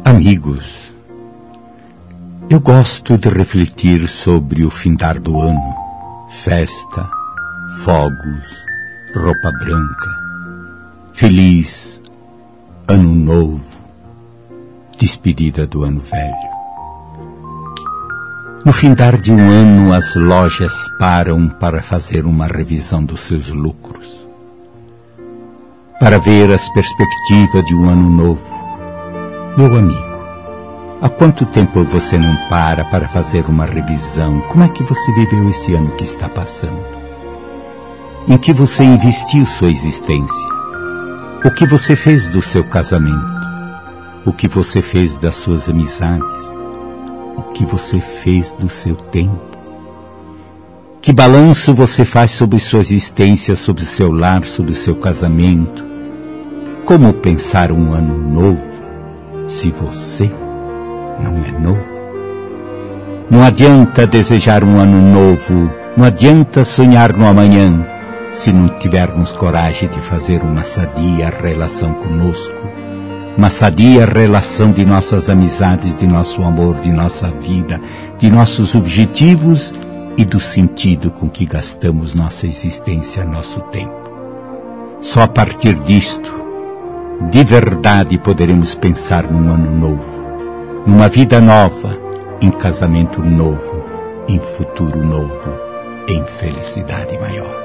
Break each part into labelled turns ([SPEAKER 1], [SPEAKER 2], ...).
[SPEAKER 1] Amigos, eu gosto de refletir sobre o findar do ano, festa, fogos, roupa branca, feliz ano novo, despedida do ano velho. No findar de um ano, as lojas param para fazer uma revisão dos seus lucros, para ver as perspectivas de um ano novo. Meu amigo, há quanto tempo você não para fazer uma revisão? Como é que você viveu esse ano que está passando? Em que você investiu sua existência? O que você fez do seu casamento? O que você fez das suas amizades? O que você fez do seu tempo? Que balanço você faz sobre sua existência, sobre o seu lar, sobre o seu casamento? Como pensar um ano novo se você não é novo? Não adianta desejar um ano novo, não adianta sonhar no amanhã, se não tivermos coragem de fazer uma sadia relação conosco, uma sadia relação de nossas amizades, de nosso amor, de nossa vida, de nossos objetivos e do sentido com que gastamos nossa existência, nosso tempo. Só a partir disto, de verdade, poderemos pensar num ano novo, numa vida nova, em casamento novo, em futuro novo, em felicidade maior.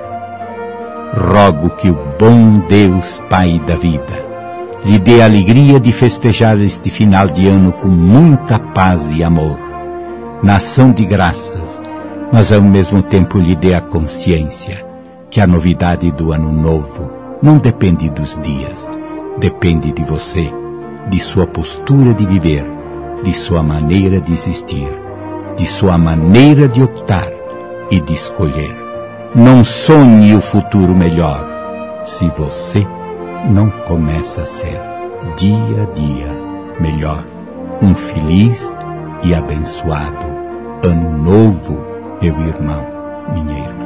[SPEAKER 1] Rogo que o bom Deus, Pai da vida, lhe dê a alegria de festejar este final de ano com muita paz e amor, na ação de graças, mas ao mesmo tempo lhe dê a consciência que a novidade do ano novo não depende dos dias, depende de você, de sua postura de viver, de sua maneira de existir, de sua maneira de optar e de escolher. Não sonhe o futuro melhor se você não começa a ser, dia a dia, melhor. Um feliz e abençoado ano novo, meu irmão, minha irmã.